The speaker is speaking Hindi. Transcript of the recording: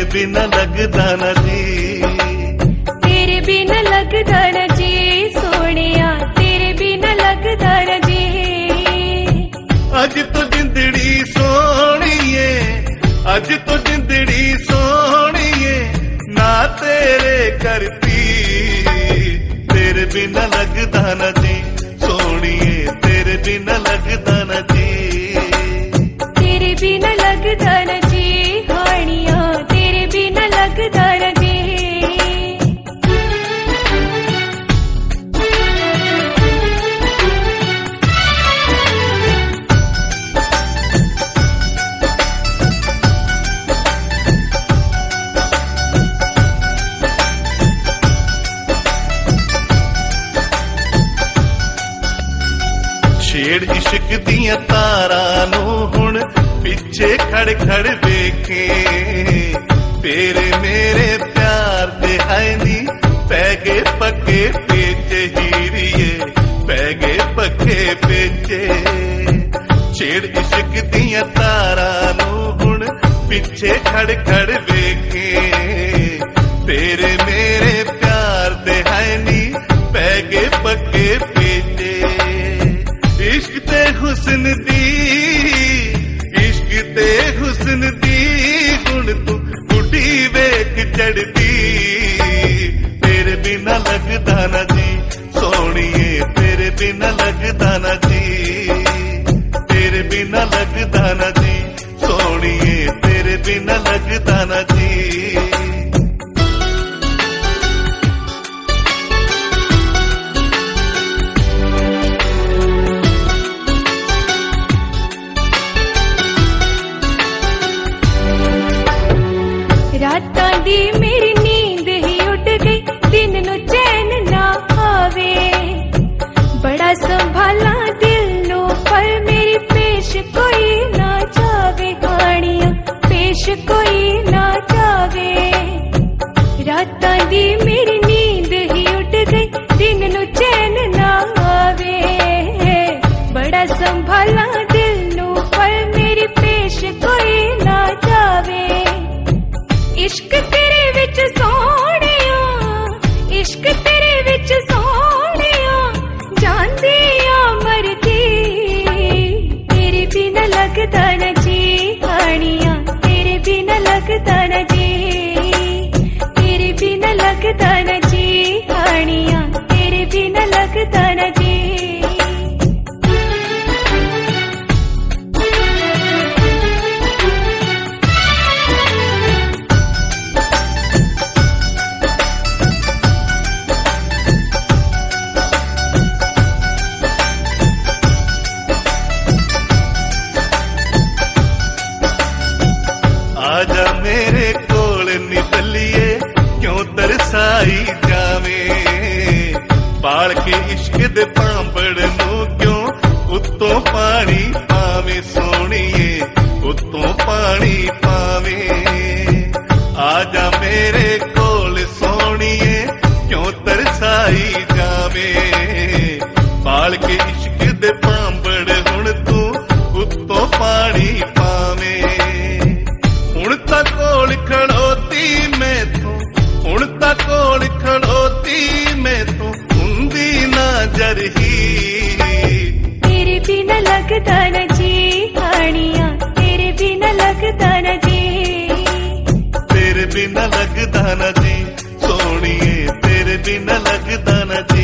बिना लगदा ना जी, तेरे बिना लगदा ना जी सोनिया, तेरे बिना लगदा ना जी। अज तो जिंदड़ी सोहणीए, अज तो जिंदड़ी सोहणीए ना तेरे करती, तेरे बिना लगदा ना जी सोहणीए, तेरे बिना लगदा ना जी, तेरे बिना लगदा ना जी हानिया, तेरे बिना लगदा ना जी। छेड़ इश्क दियां तारां नूं हुण पिछे खड़ खड़ वेखे, तेरे मेरे प्यार दे है नी पै गए पक्के पेचे हीरिए, पै गए पक्के पेचे। छेड़ इश्क दियां तारां नूं हुण पिछे खड़ खड़ वेखे, तेरे मेरे प्यार दे है नी पै गए पक्के पेचे। इश्क ते हुस्न दी, इश्क ते हुस्न दी हुण तू गुड्डी वेख चढ़दी, तेरे बिना लगदा ना जी सोहणीए, तेरे बिना लगदा ना जी, तेरे बिना लगदा ना जी सोहणीए, तेरे बिना लगदा ना जी। रातां दी मेरी नींद ही उड़ गई, दिन नू चैन ना आवे, बड़ा संभाला दिल नू पर मेरी पेश कोई ना जावे, हानिया पेश कोई ना जावे। रातां दी मेरी नींद ही उड़ गई, दिन नू चैन ना आवे, बड़ा संभाला दिल नू पर मेरी पेश कोई ना जावे। इश्क तेरे विच सोहणिया, इश्क तेरे विच सोहणिया जांदी आ मरदी, तेरे बिना लगदा ना जी हानिया, तेरे बिना लगदा ना जी, तेरे बिना लगदा ना जी हानिया, तेरे बिना लगदा ना जी। आजा मेरे कोल निकलिए क्यों तरसाई जावे, पाल के इश्क दे पांबड़ नू क्यों उत्तों पानी पावे सोहणीए, उत्तों पानी पावे। आजा मेरे कोल सोहणीए क्यों तरसाई जावे, पाल के इश्क दे पांबड़ हुण तू उत्तों पानी पावे। हुण तां कोल खड़ोती मैथों, हुण तां कोल खड़ोती मैथों हुंदी ना जरही, तेरे बिना लगदा ना जी हानिया, तेरे बिना लगदा ना जी, तेरे बिना लगदा ना जी सोहणीए, तेरे बिना लगदा ना जी।